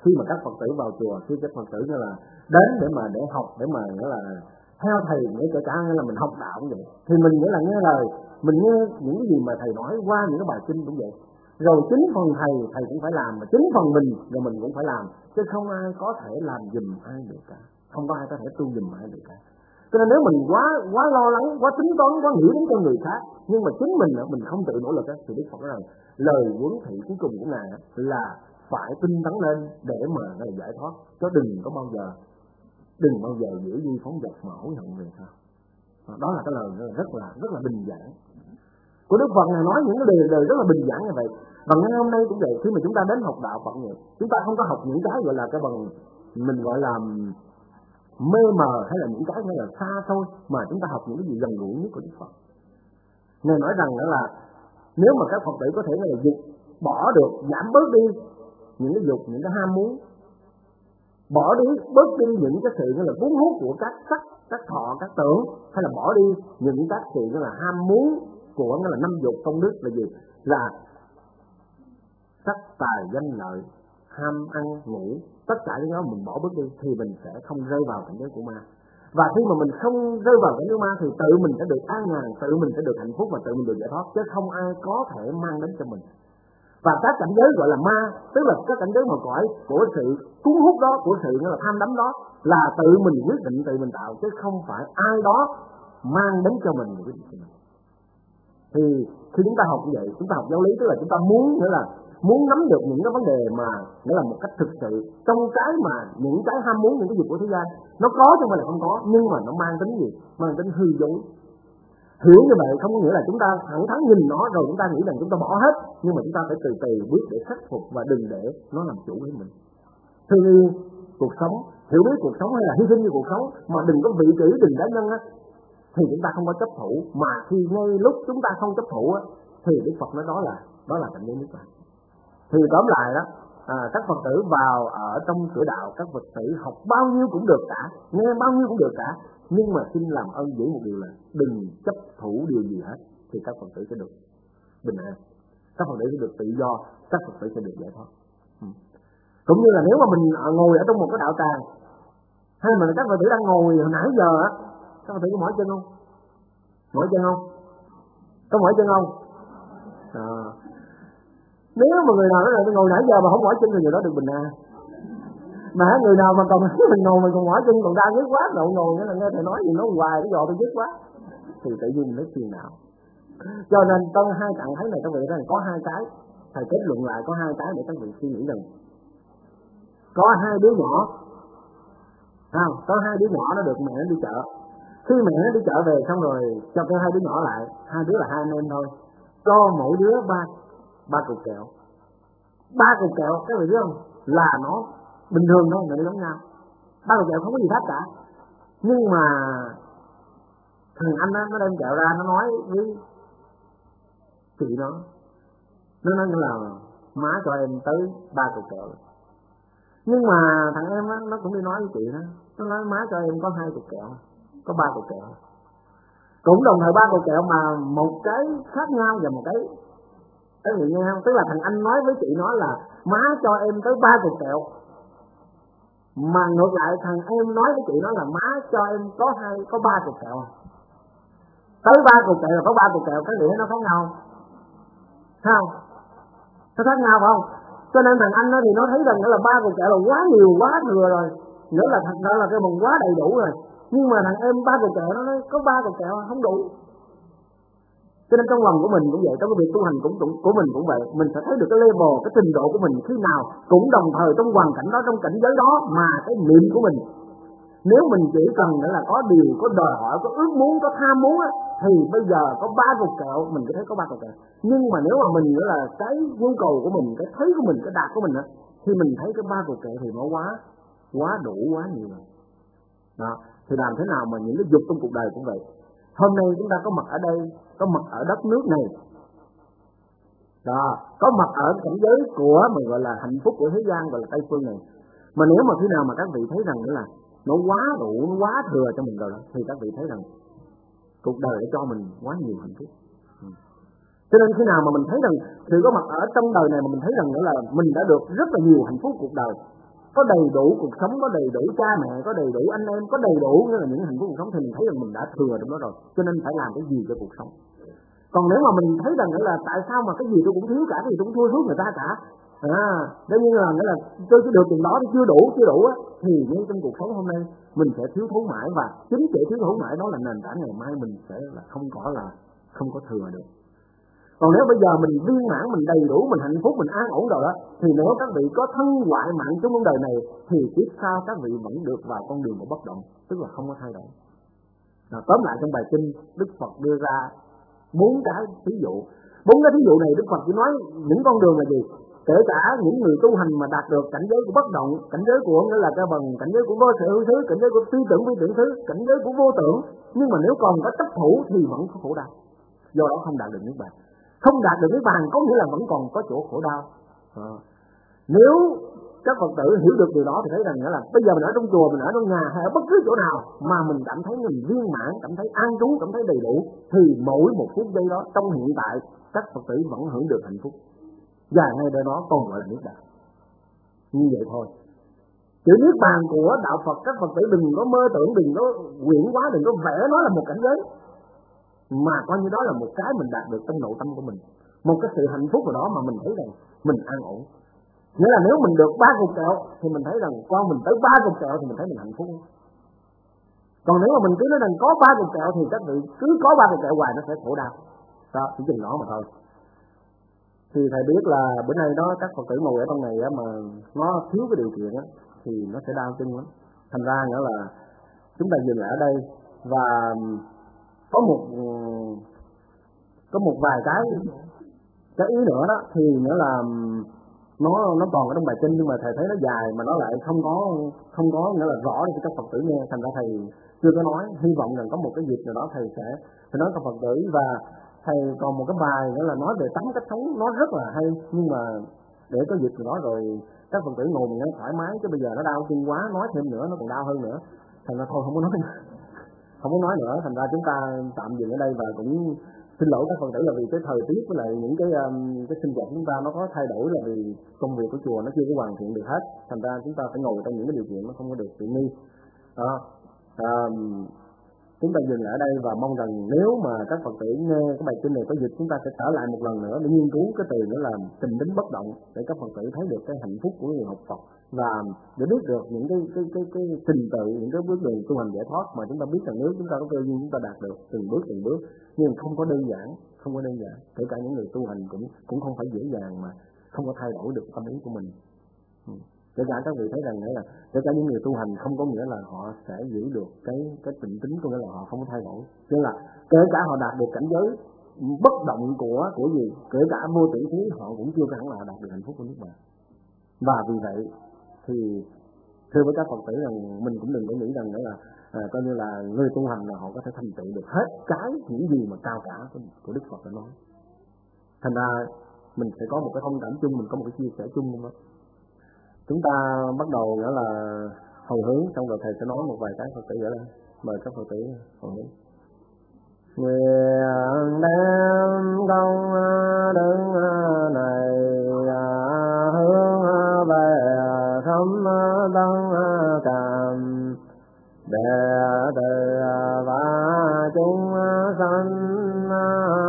khi mà các Phật tử vào chùa, khi các Phật tử nghĩa là đến để học, để mà nghĩa là theo thầy, nghĩa kể cả là mình học đạo cũng vậy, thì mình nghĩa là nghe lời, mình nghe những cái gì mà thầy nói qua những cái bài kinh cũng vậy. Rồi chính phần thầy cũng phải làm, mà chính phần mình rồi mình cũng phải làm, chứ không ai có thể làm giùm ai được cả, không có ai có thể tu giùm ai được cả. Cho nên nếu mình quá lo lắng, quá tính toán, quá nghĩ đến cho người khác, nhưng mà chính mình không tự nỗ lực thì Đức Phật nói rằng lời huấn thị cuối cùng của Ngài là phải tinh tấn lên để mà Ngài giải thoát, chứ đừng bao giờ giữ duy phóng dật mà hối hận về sau. Đó là cái lời rất là bình giản của Đức Phật. Ngài nói những cái lời rất là bình giản như vậy. Và ngày hôm nay cũng vậy, khi mà chúng ta đến học đạo Phật vậy, chúng ta không có học những cái gọi là cái bằng mình gọi là mê mờ hay là những cái là xa thôi, mà chúng ta học những cái gì gần gũi nhất của Đức Phật. Ngài nói rằng đó là nếu mà các Phật tử có thể là bỏ được, giảm bớt đi những cái dục, những cái ham muốn, bớt đi những cái sự là cuốn hút của các sắc, các thọ, các tưởng, hay là bỏ đi những các sự là ham muốn của là năm dục công đức là gì, là sắc tài danh lợi, ham ăn ngủ, tất cả những đó mình bỏ bớt đi thì mình sẽ không rơi vào cảnh giới của ma. Và khi mà mình không rơi vào cảnh giới ma thì tự mình sẽ được an nhàn, tự mình sẽ được hạnh phúc và tự mình được giải thoát, chứ không ai có thể mang đến cho mình. Và các cảnh giới gọi là ma, tức là các cảnh giới mà cõi của sự cuốn hút đó, của sự là tham đắm đó, là tự mình quyết định, tự mình tạo, chứ không phải ai đó mang đến cho mình quyết định cho mình. Thì khi chúng ta học như vậy, chúng ta học giáo lý, tức là chúng ta muốn nắm được những cái vấn đề mà nghĩa là một cách thực sự trong cái mà những cái ham muốn, những cái dục của thế gian nó có chứ không phải là không có, nhưng mà nó mang tính gì, mang tính hư dối. Hiểu như vậy không có nghĩa là chúng ta thẳng thắn nhìn nó rồi chúng ta nghĩ rằng chúng ta bỏ hết, nhưng mà chúng ta phải từ từ bước để khắc phục và đừng để nó làm chủ với mình. Thương yêu cuộc sống, hiểu biết cuộc sống hay là hy sinh như cuộc sống, mà đừng có vị kỷ, đừng cá nhân á, thì chúng ta không có chấp thủ. Mà khi ngay lúc chúng ta không chấp thủ á, thì Đức Phật nói đó là cảnh giới niết bàn. Thì tóm lại đó, các Phật tử vào ở trong cửa đạo, các Phật tử học bao nhiêu cũng được cả, nghe bao nhiêu cũng được cả, nhưng mà xin làm ơn giữ một điều là đừng chấp thủ điều gì hết, thì các Phật tử sẽ được bình an, các Phật tử sẽ được tự do, các Phật tử sẽ được giải thoát. Cũng như là nếu mà mình ngồi ở trong một cái đạo tràng, hay mà các Phật tử đang ngồi hồi nãy giờ á, các Phật tử có mỏi chân không? Mỏi chân không? Có mỏi chân không? Nếu mà người nào nói là tôi ngồi nãy giờ mà không mỏi chân thì người đó được bình an. Mà người nào mà còn mình ngồi mình còn mỏi chân, còn đau nhức quá, ngồi nghĩa là nghe thầy nói gì nó hoài, cái dò tôi nhức quá, thì tự nhiên nó phiền não. Cho nên trong hai trạng thái này các vị thấy có hai cái, thầy kết luận lại có hai cái để các vị suy nghĩ rằng có hai đứa nhỏ, có hai đứa nhỏ nó được mẹ nó đi chợ. Khi mẹ nó đi chợ về xong rồi cho cái hai đứa nhỏ lại, hai đứa là hai anh em thôi, cho mỗi đứa ba cục kẹo. Ba cục kẹo các vị biết không, là nó bình thường thôi, nó giống nhau. Ba cục kẹo không có gì khác cả. Nhưng mà thằng anh đó, nó đem kẹo ra, nó nói với chị nó nói là má cho em tới 3 cục kẹo. Nhưng mà thằng em đó, nó cũng đi nói với chị nó nói má cho em có 2 cục kẹo, có 3 cục kẹo. Cũng đồng thời 3 cục kẹo mà một cái khác nhau và một cái người nghe không? Tức là thằng anh nói với chị nó là má cho em tới 3 cục kẹo, mà ngược lại thằng em nói với chị nó là má cho em có 3 cục kẹo. Tới 3 cục kẹo là có 3 cục kẹo, cái gì nó khác nhau không? Nó khác nhau phải không? Cho nên thằng anh đó thì nó thấy rằng là 3 cục kẹo là quá nhiều, quá thừa rồi, nữa là thật ra là cái bụng quá đầy đủ rồi. Nhưng mà thằng em 3 cục kẹo nó nói có 3 cục kẹo không đủ. Cho nên trong lòng của mình cũng vậy, trong cái việc tu hành của mình cũng vậy, mình sẽ thấy được cái level, cái trình độ của mình khi nào cũng đồng thời trong hoàn cảnh đó, trong cảnh giới đó mà cái niệm của mình, nếu mình chỉ cần là có điều, có đòi hỏi, có ước muốn, có tham muốn á, thì bây giờ có 3 cục kẹo mình có thấy có 3 cục kẹo. Nhưng mà nếu mà mình nữa là cái nhu cầu của mình, cái thấy của mình, cái đạt của mình á, thì mình thấy cái 3 cục kẹo thì nó quá đủ, quá nhiều rồi. Đó, thì làm thế nào mà những cái dục trong cuộc đời cũng vậy. Hôm nay chúng ta có mặt ở đây, có mặt ở đất nước này, đó, có mặt ở cảnh giới của mình gọi là hạnh phúc của thế gian, gọi là Tây Phương này. Mà nếu mà khi nào mà các vị thấy rằng nữa là nó quá đủ, nó quá thừa cho mình rồi đó, thì các vị thấy rằng cuộc đời đã cho mình quá nhiều hạnh phúc. Cho nên khi nào mà mình thấy rằng sự có mặt ở trong đời này mà mình thấy rằng nữa là mình đã được rất là nhiều hạnh phúc cuộc đời, có đầy đủ cuộc sống, có đầy đủ cha mẹ, có đầy đủ anh em, có đầy đủ nghĩa là những hạnh phúc cuộc sống thì mình thấy rằng mình đã thừa trong đó rồi, cho nên phải làm cái gì cho cuộc sống. Còn nếu mà mình thấy rằng là tại sao mà cái gì tôi cũng thiếu cả, cái gì tôi cũng thua người ta cả, nếu như là nghĩa là tôi chỉ được tiền đó thì chưa đủ á, thì ngay trong cuộc sống hôm nay mình sẽ thiếu thốn mãi, và chính sự thiếu thốn mãi đó là nền tảng ngày mai mình sẽ là không có thừa được. Còn nếu bây giờ mình viên mãn, mình đầy đủ, mình hạnh phúc, mình an ổn rồi đó, thì nếu các vị có thân hoại mạng trong cuộc đời này thì tiếp sau các vị vẫn được vào con đường của bất động, tức là không có thay đổi. Tóm lại trong bài kinh Đức Phật đưa ra 4 cái ví dụ. 4 cái ví dụ này Đức Phật chỉ nói những con đường là gì? Kể cả những người tu hành mà đạt được cảnh giới của bất động, cảnh giới của nghĩa là cái bằng cảnh giới của vô sự hữu xứ, cảnh giới của phi tưởng vi tưởng xứ, cảnh giới của vô tưởng, nhưng mà nếu còn có chấp thủ thì vẫn có khổ đau. Do đó không đạt được niết bàn. Không đạt được niết bàn có nghĩa là vẫn còn có chỗ khổ đau. Nếu các Phật tử hiểu được điều đó thì thấy rằng là bây giờ mình ở trong chùa, mình ở trong nhà hay ở bất cứ chỗ nào mà mình cảm thấy mình viên mãn, cảm thấy an trú, cảm thấy đầy đủ, thì mỗi một phút giây đó trong hiện tại các Phật tử vẫn hưởng được hạnh phúc, và ngay nơi đó còn gọi là niết bàn. Như vậy thôi. Chữ niết bàn của đạo Phật các Phật tử đừng có mơ tưởng, đừng có quyển quá, đừng có vẽ nó là một cảnh giới, mà coi như đó là một cái mình đạt được trong nội tâm của mình, một cái sự hạnh phúc nào đó mà mình thấy rằng mình an ổn. Nghĩa là nếu mình được 3 cục kẹo thì mình thấy rằng con mình tới 3 cục kẹo thì mình thấy mình hạnh phúc. Còn nếu mà mình cứ nói rằng có 3 cục kẹo thì các vị cứ có 3 cục kẹo hoài nó sẽ khổ đau. Đó, chỉ chừng đó mà thôi. Thì thầy biết là bữa nay đó các Phật tử ngồi ở trong này mà nó thiếu cái điều kiện thì nó sẽ đau chân lắm. Thành ra nữa là chúng ta dừng lại ở đây, và có một vài cái ý nữa đó, thì nữa là nó còn ở trong bài kinh nhưng mà thầy thấy nó dài mà nó lại không có nghĩa là rõ để cho các Phật tử nghe, thành ra thầy chưa có nói. Hy vọng rằng có một cái dịp nào đó thầy sẽ nói các Phật tử. Và thầy còn một cái bài nữa là nói về tánh cách sống, nó rất là hay, nhưng mà để có dịp đó rồi các Phật tử ngồi mình nghe thoải mái, chứ bây giờ nó đau chân quá, nói thêm nữa nó còn đau hơn nữa, thành ra thôi không có nói nữa. Thành ra chúng ta tạm dừng ở đây, và cũng xin lỗi các Phật tử là vì cái thời tiết với lại những cái sinh hoạt chúng ta nó có thay đổi, là vì công việc của chùa nó chưa có hoàn thiện được hết, thành ra chúng ta phải ngồi trong những cái điều kiện nó không có được tiện nghi. Chúng ta dừng lại ở đây và mong rằng nếu mà các Phật tử nghe cái bài kinh này có dịp chúng ta sẽ trở lại một lần nữa để nghiên cứu cái từ nữa là tình tính bất động, để các Phật tử thấy được cái hạnh phúc của người học Phật, và để biết được những cái trình tự, những cái bước đường tu hành giải thoát mà chúng ta biết rằng nếu chúng ta có cơ duyên chúng ta đạt được từng bước, nhưng không có đơn giản. Kể cả những người tu hành cũng không phải dễ dàng mà không có thay đổi được tâm ý của mình. Kể cả các vị thấy rằng là kể cả những người tu hành không có nghĩa là họ sẽ giữ được cái tịnh tính, có nghĩa là họ không có thay đổi. Tức là kể cả họ đạt được cảnh giới bất động của gì, kể cả vô tử thí họ cũng chưa hẳn là đạt được hạnh phúc của niết bàn. Và vì vậy thì thưa với các Phật tử rằng mình cũng đừng có nghĩ rằng là coi như là người tu hành là họ có thể thành tựu được hết cái những gì mà cao cả của Đức Phật đã nói. Thành ra mình sẽ có một cái thông cảm chung, mình có một cái chia sẻ chung đó. Chúng ta bắt đầu nghĩa là hồi hướng, xong rồi thầy sẽ nói một vài cái Phật tử vậy đó. Mời các Phật tử hồi hướng. Nguyện đem công đức này hướng về khắp tất cả đệ tử và chúng sanh